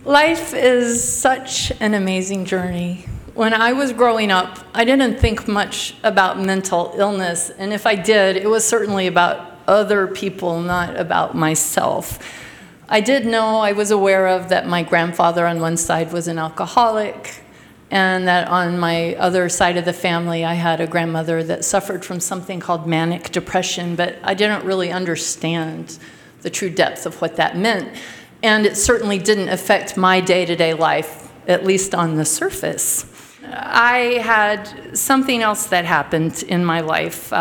Life is such an amazing journey. When I was growing up, I didn't think much about mental illness, and if I did, it was certainly about other people, not about myself. I did know, I was aware of that my grandfather on one side was an alcoholic, and that on my other side of the family, I had a grandmother that suffered from something called manic depression, but I didn't really understand the true depth of what that meant. And it certainly didn't affect my day-to-day life, at least on the surface. I had something else that happened in my life.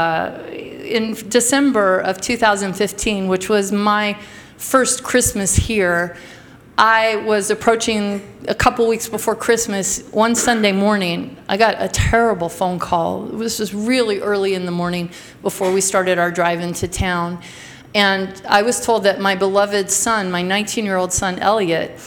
In December of 2015, which was my first Christmas here, I was approaching a couple weeks before Christmas. One Sunday morning, I got a terrible phone call. It was just really early in the morning before we started our drive into town. And I was told that my beloved son, my 19-year-old son, Elliot,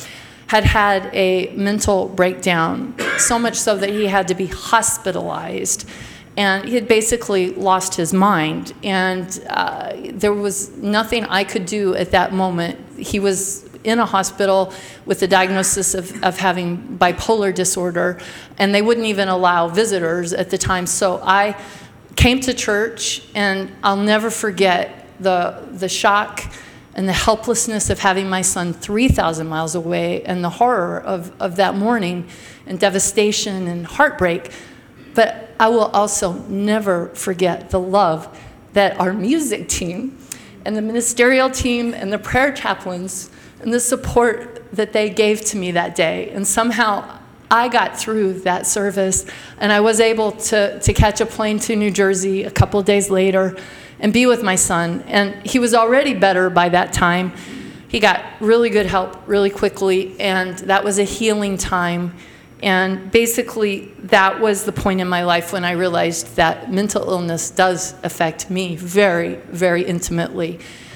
had a mental breakdown, so much so that he had to be hospitalized. And he had basically lost his mind. And there was nothing I could do at that moment. He was in a hospital with the diagnosis of having bipolar disorder, and they wouldn't even allow visitors at the time. So I came to church, and I'll never forget the shock and the helplessness of having my son 3,000 miles away, and the horror of that morning, and devastation and heartbreak. But I will also never forget the love that our music team and the ministerial team and the prayer chaplains and the support that they gave to me that day. And somehow I got through that service, and I was able to catch a plane to New Jersey a couple days later and be with my son. And he was already better by that time. He got really good help really quickly, and that was a healing time. And basically, that was the point in my life when I realized that mental illness does affect me very, very intimately.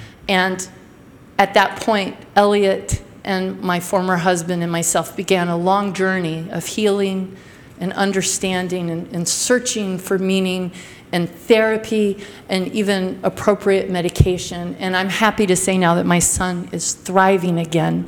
And at that point, Elliot and my former husband and myself began a long journey of healing and understanding and searching for meaning and therapy and even appropriate medication. And I'm happy to say now that my son is thriving again.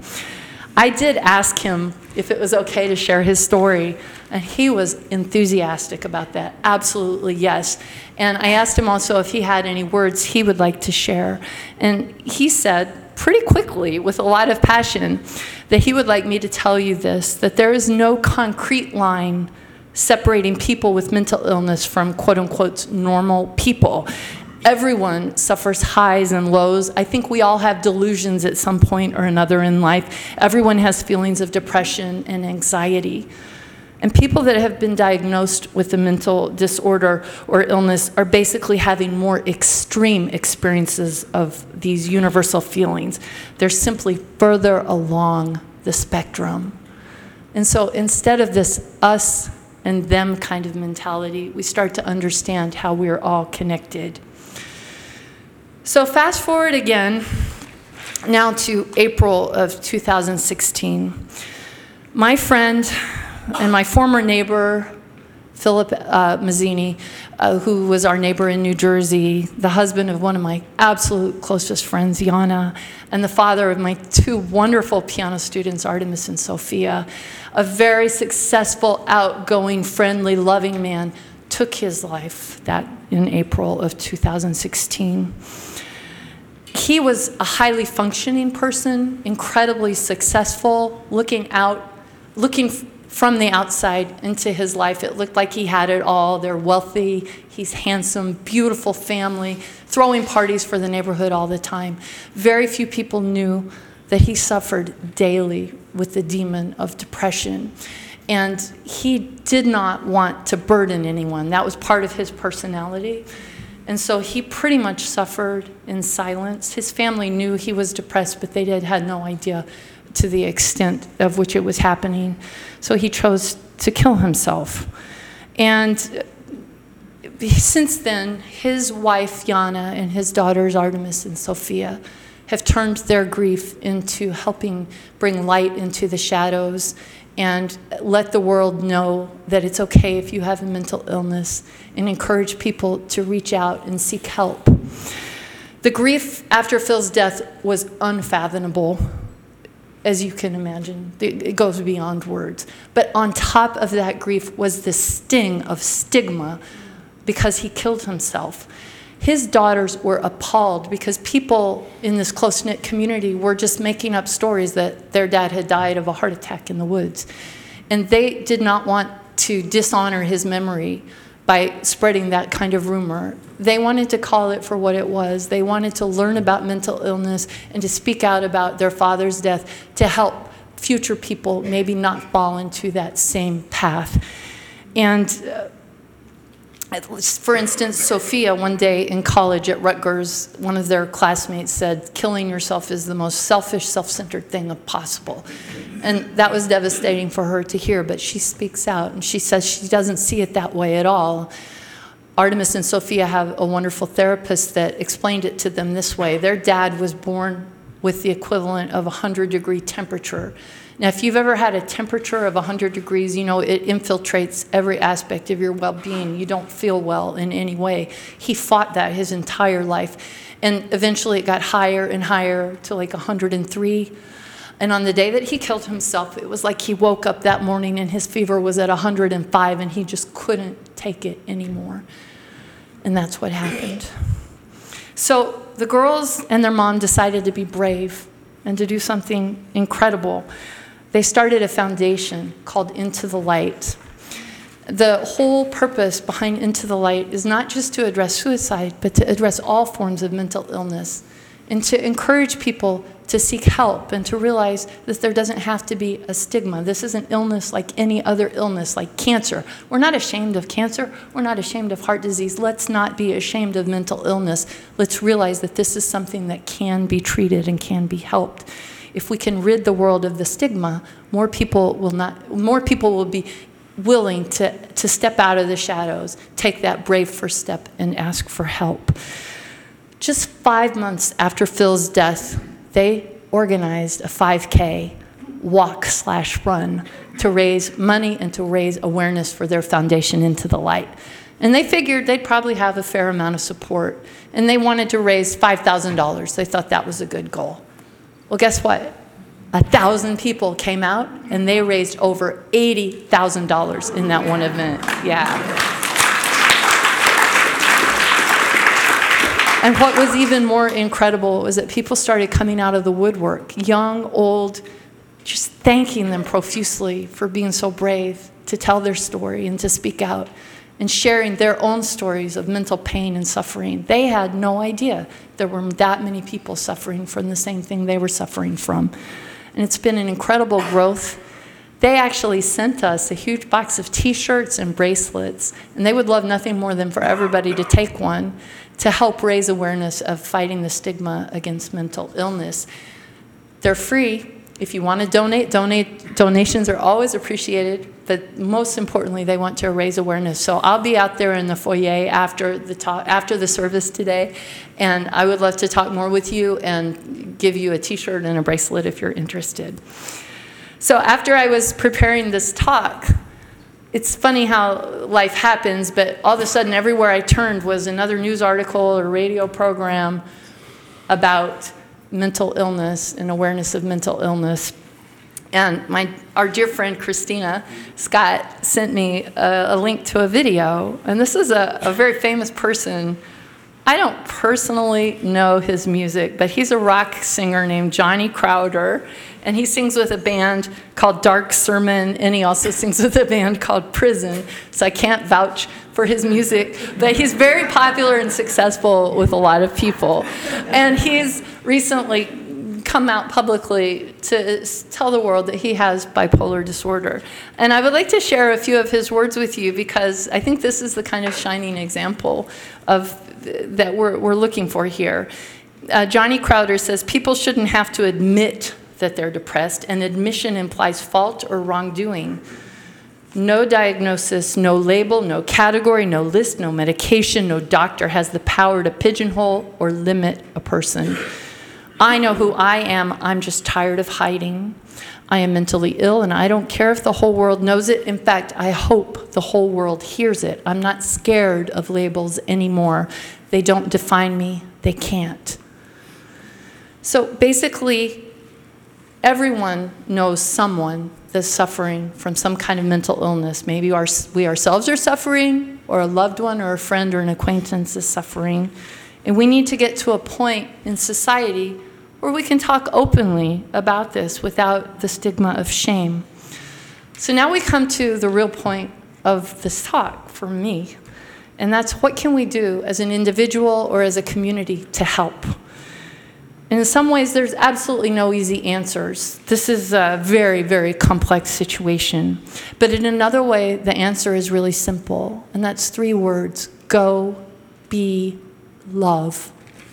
I did ask him if it was okay to share his story, and he was enthusiastic about that. Absolutely, yes. And I asked him also if he had any words he would like to share. And he said pretty quickly, with a lot of passion, that he would like me to tell you this, that there is no concrete line separating people with mental illness from quote-unquote normal people. Everyone suffers highs and lows. I think we all have delusions at some point or another in life. Everyone has feelings of depression and anxiety. And people that have been diagnosed with a mental disorder or illness are basically having more extreme experiences of these universal feelings. They're simply further along the spectrum. And so instead of this us and them kind of mentality, we start to understand how we're all connected. So fast forward again now to April of 2016. My friend and my former neighbor, Philip Mazzini, who was our neighbor in New Jersey, the husband of one of my absolute closest friends, Yana, and the father of my two wonderful piano students, Artemis and Sophia, a very successful, outgoing, friendly, loving man, took his life in April of 2016. He was a highly functioning person, incredibly successful, looking from the outside into his life. It looked like he had it all. They're wealthy, he's handsome, beautiful family, throwing parties for the neighborhood all the time. Very few people knew that he suffered daily with the demon of depression. And he did not want to burden anyone. That was part of his personality. And so he pretty much suffered in silence. His family knew he was depressed, but they had no idea to the extent of which it was happening. So he chose to kill himself. And since then, his wife, Yana, and his daughters, Artemis and Sophia, have turned their grief into helping bring light into the shadows and let the world know that it's okay if you have a mental illness, and encourage people to reach out and seek help. The grief after Phil's death was unfathomable. as you can imagine. It goes beyond words. But on top of that grief was the sting of stigma because he killed himself. His daughters were appalled because people in this close-knit community were just making up stories that their dad had died of a heart attack in the woods. And they did not want to dishonor his memory by spreading that kind of rumor. They wanted to call it for what it was. They wanted to learn about mental illness and to speak out about their father's death to help future people maybe not fall into that same path. And for instance, Sophia, one day in college at Rutgers, one of their classmates said, killing yourself is the most selfish, self-centered thing possible. And that was devastating for her to hear, but she speaks out, and she says she doesn't see it that way at all. Artemis and Sophia have a wonderful therapist that explained it to them this way. Their dad was born with the equivalent of 100-degree temperature. Now, if you've ever had a temperature of 100 degrees, you know it infiltrates every aspect of your well-being. You don't feel well in any way. He fought that his entire life. And eventually it got higher and higher to like 103. And on the day that he killed himself, it was like he woke up that morning and his fever was at 105 and he just couldn't take it anymore. And that's what happened. So the girls and their mom decided to be brave and to do something incredible. They started a foundation called Into the Light. The whole purpose behind Into the Light is not just to address suicide, but to address all forms of mental illness and to encourage people to seek help and to realize that there doesn't have to be a stigma. This is an illness like any other illness, like cancer. We're not ashamed of cancer. We're not ashamed of heart disease. Let's not be ashamed of mental illness. Let's realize that this is something that can be treated and can be helped. If we can rid the world of the stigma, more people will be willing to step out of the shadows, take that brave first step and ask for help. Just 5 months after Phil's death, they organized a 5K walk/run to raise money and to raise awareness for their foundation Into the Light. And they figured they'd probably have a fair amount of support. And they wanted to raise $5,000. They thought that was a good goal. Well, guess what? 1,000 people came out, and they raised over $80,000 in that one event. Yeah. And what was even more incredible was that people started coming out of the woodwork, young, old, just thanking them profusely for being so brave to tell their story and to speak out and sharing their own stories of mental pain and suffering. They had no idea there were that many people suffering from the same thing they were suffering from. And it's been an incredible growth. They actually sent us a huge box of T-shirts and bracelets, and they would love nothing more than for everybody to take one to help raise awareness of fighting the stigma against mental illness. They're free. If you want to donate, donations are always appreciated, but most importantly, they want to raise awareness. So I'll be out there in the foyer after the service today, and I would love to talk more with you and give you a T-shirt and a bracelet if you're interested. So after I was preparing this talk, it's funny how life happens, but all of a sudden, everywhere I turned was another news article or radio program about mental illness and awareness of mental illness. And our dear friend Christina Scott sent me a link to a video, and this is a very famous person. I don't personally know his music, but he's a rock singer named Johnny Crowder, and he sings with a band called Dark Sermon, and he also sings with a band called Prison, so I can't vouch for his music, but he's very popular and successful with a lot of people. And he's recently come out publicly to tell the world that he has bipolar disorder. And I would like to share a few of his words with you because I think this is the kind of shining example of that we're looking for here. Johnny Crowder says, people shouldn't have to admit that they're depressed, and admission implies fault or wrongdoing. No diagnosis, no label, no category, no list, no medication, no doctor has the power to pigeonhole or limit a person. I know who I am. I'm just tired of hiding. I am mentally ill, and I don't care if the whole world knows it. In fact, I hope the whole world hears it. I'm not scared of labels anymore. They don't define me. They can't. So basically, Everyone knows someone that's suffering from some kind of mental illness. Maybe we ourselves are suffering, or a loved one or a friend or an acquaintance is suffering. And we need to get to a point in society where we can talk openly about this without the stigma of shame. So now we come to the real point of this talk for me, and that's what can we do as an individual or as a community to help? And in some ways, there's absolutely no easy answers. This is a very, very complex situation. But in another way, the answer is really simple, and that's 3 words: go, be, love.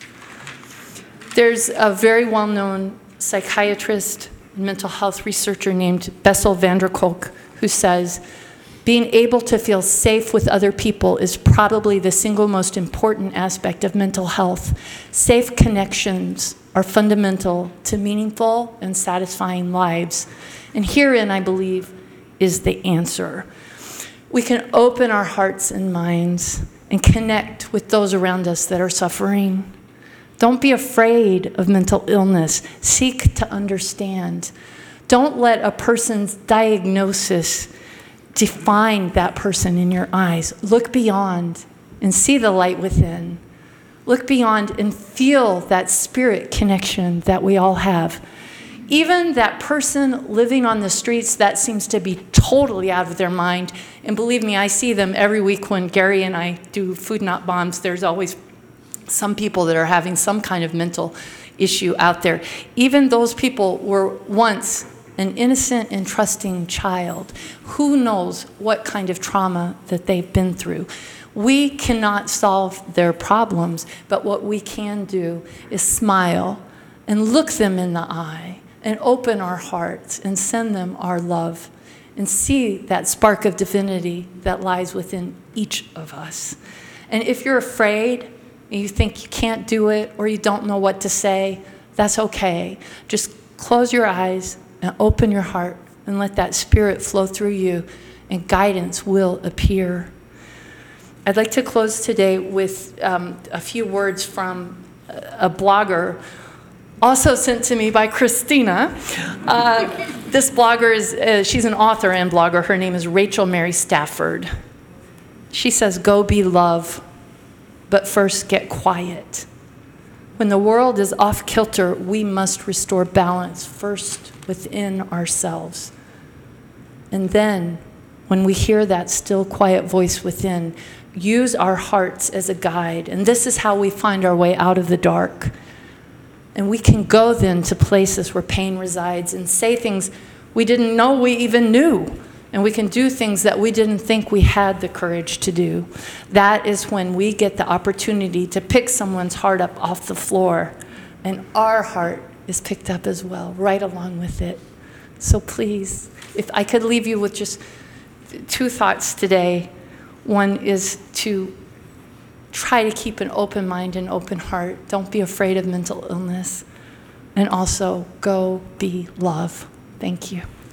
There's a very well-known psychiatrist and mental health researcher named Bessel van der Kolk who says, being able to feel safe with other people is probably the single most important aspect of mental health. Safe connections are fundamental to meaningful and satisfying lives. And herein, I believe, is the answer. We can open our hearts and minds and connect with those around us that are suffering. Don't be afraid of mental illness. Seek to understand. Don't let a person's diagnosis define that person in your eyes. Look beyond and see the light within. Look beyond and feel that spirit connection that we all have. Even that person living on the streets that seems to be totally out of their mind, and believe me, I see them every week when Gary and I do Food Not Bombs. There's always some people that are having some kind of mental issue out there. Even those people were once an innocent and trusting child. Who knows what kind of trauma that they've been through? We cannot solve their problems, but what we can do is smile and look them in the eye and open our hearts and send them our love and see that spark of divinity that lies within each of us. And if you're afraid and you think you can't do it or you don't know what to say, that's okay. Just close your eyes and open your heart and let that spirit flow through you, and guidance will appear. I'd like to close today with a few words from a blogger, also sent to me by Christina. This blogger she's an author and blogger. Her name is Rachel Mary Stafford. She says, go be love, but first get quiet. When the world is off kilter, we must restore balance first within ourselves. And then, when we hear that still, quiet voice within, use our hearts as a guide. And this is how we find our way out of the dark. And we can go then to places where pain resides and say things we didn't know we even knew. And we can do things that we didn't think we had the courage to do. That is when we get the opportunity to pick someone's heart up off the floor, and our heart is picked up as well, right along with it. So please, if I could leave you with just 2 thoughts today. One is to try to keep an open mind and open heart. Don't be afraid of mental illness. And also, go be love. Thank you.